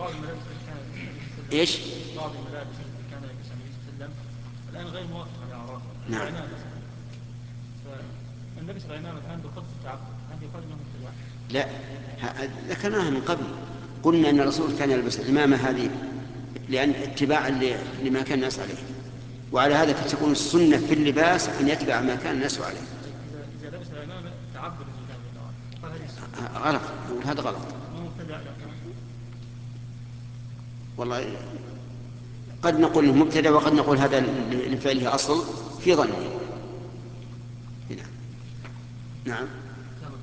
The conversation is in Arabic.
بعض الملابس التي كان إيش؟ بعض الملابس التي كان يلبسها النبي صلى الله عليه وسلم الآن غير موافقة لأعراضه. نعم. العمامة مثلا، فمن لبس العمامة كان بقصد التعبد، هل يقال أنه مبتدع؟ لا، ذكرناها من قبل، قلنا أن الرسول كان يلبس العمامة هذه لأن اتباعا لما كان الناس عليه، وعلى هذا فتكون السنة في اللباس أن يتبع ما كان الناس عليه. إذا لبس العمامة تعبد لله جل وعلا، قال هذه السنة. غلط، نقول هذا غلط. ما مبتدع إذا كان. والله قد نقول انه مبتدع، وقد نقول هذا لفعله اصل في ظنه. نعم.